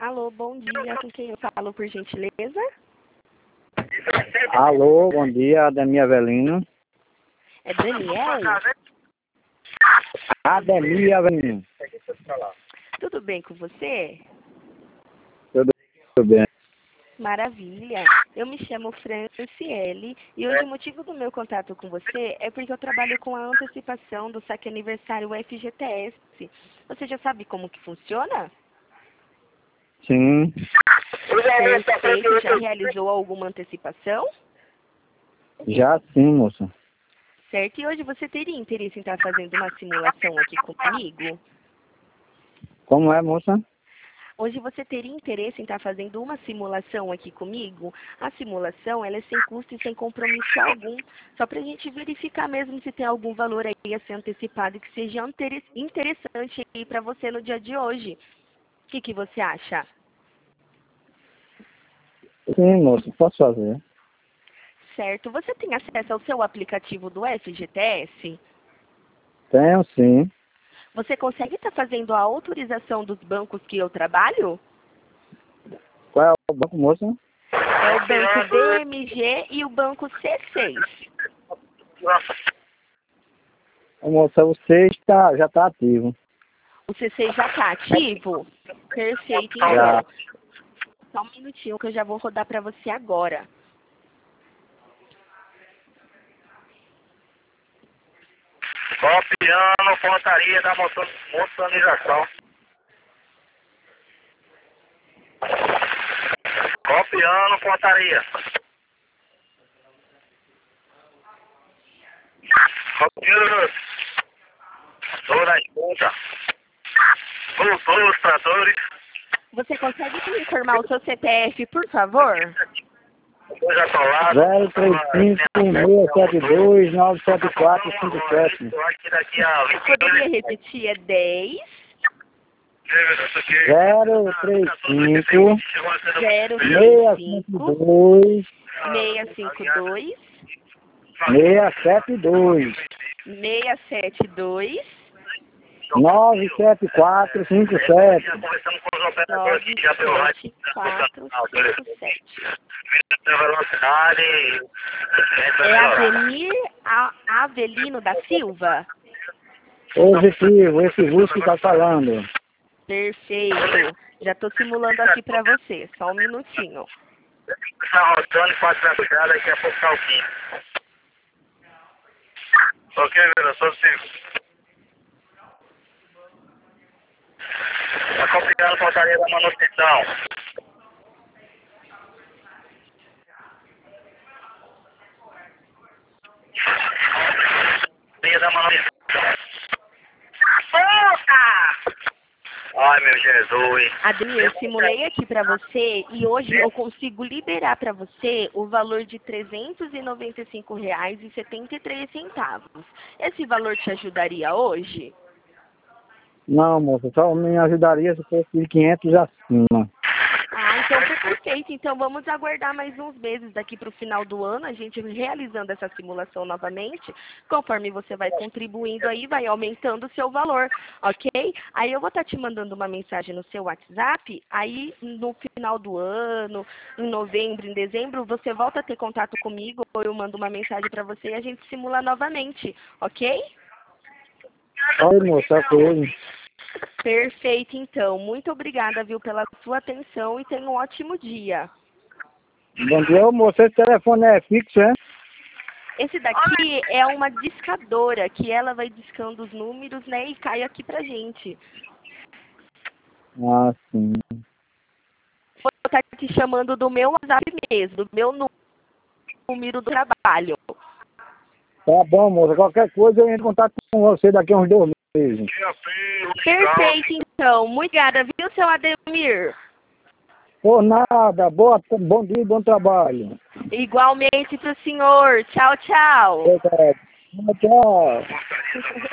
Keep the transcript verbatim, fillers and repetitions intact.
Alô, bom dia. Com quem eu falo, por gentileza? Alô, bom dia, Ademir Avelino. É Daniel? Ademir Avelino. Tudo bem com você? Tudo, tudo bem. Maravilha. Eu me chamo Franciele e hoje o motivo do meu contato com você é porque eu trabalho com a antecipação do saque aniversário F G T S. Você já sabe como que funciona? Sim, Perfeito. Já realizou alguma antecipação? já sim, moça. Certo. E hoje você teria interesse em estar fazendo uma simulação aqui comigo? Como é, moça? Hoje você teria interesse em estar fazendo uma simulação aqui comigo? A simulação ela é sem custo e sem compromisso algum, só para a gente verificar mesmo se tem algum valor aí a ser antecipado que seja interessante aí para você no dia de hoje. O que, que você acha? Sim, moça, posso fazer. Certo. Você tem acesso ao seu aplicativo do F G T S? Tenho sim. Você consegue estar fazendo a autorização dos bancos que eu trabalho? Qual é o banco, moça? É o banco B M G e o banco C seis. Ô, moça, você está, já está ativo. O C seis já está ativo? Perfeito, Já. então. Só um minutinho que eu já vou rodar para você agora. Copiando pontaria da motor- motorização. Copiando pontaria. Copiando toda a escuta. Todos os tratores. Você consegue me informar o seu C P F, por favor? Dois atolados. zero três cinco, seis sete dois, nove sete quatro cinco sete. Eu acho que daqui a vinte Poderia repetir? É dez, zero três cinco, zero seis três cinco cinco, dois, seis cinco dois, seis sete dois, seis sete dois, nove sete quatro cinco sete. Conversando com os operadores nove aqui já pelo rádio. sete quatro cinco sete. Velocidade. É Ademir A- Avelino da Silva? Positivo, esse Rusco que está falando. Perfeito. Já estou simulando aqui para você. Só um minutinho. Está rodando e pode trabalhar daqui a pouco tá o fim. Ok, Vera, só cinco. Está copiando a portaria da manutenção. Portaria da manutenção. Puta! Ai, meu Jesus. Ademir, eu simulei aqui para você e hoje eu consigo liberar para você o valor de trezentos e noventa e cinco reais e setenta e três centavos. Esse valor te ajudaria hoje? Não, moça, só me ajudaria se fosse de quinhentos acima. Ah, então foi perfeito. Então vamos aguardar mais uns meses daqui para o final do ano, a gente realizando essa simulação novamente. Conforme você vai contribuindo aí, vai aumentando o seu valor, ok? Aí eu vou estar te mandando uma mensagem no seu WhatsApp, aí no final do ano, em novembro, em dezembro, você volta a ter contato comigo, ou eu mando uma mensagem para você e a gente simula novamente, ok? Oi, moça, ok. Perfeito, então. Muito obrigada, viu, pela sua atenção e tenha um ótimo dia. Bom dia, ô, moça, esse telefone é fixo, é? Esse daqui é uma discadora, que ela vai discando os números, né, e cai aqui pra gente. Ah, sim. Vou estar te chamando do meu WhatsApp mesmo, do meu número do trabalho. Tá bom, moça, qualquer coisa eu entro em contato com você daqui a uns dois meses. Perfeito, então. Muito obrigada, viu, seu Ademir? Por nada, boa, bom dia e bom trabalho. Igualmente pro senhor. Tchau, tchau. Verdade. Tchau.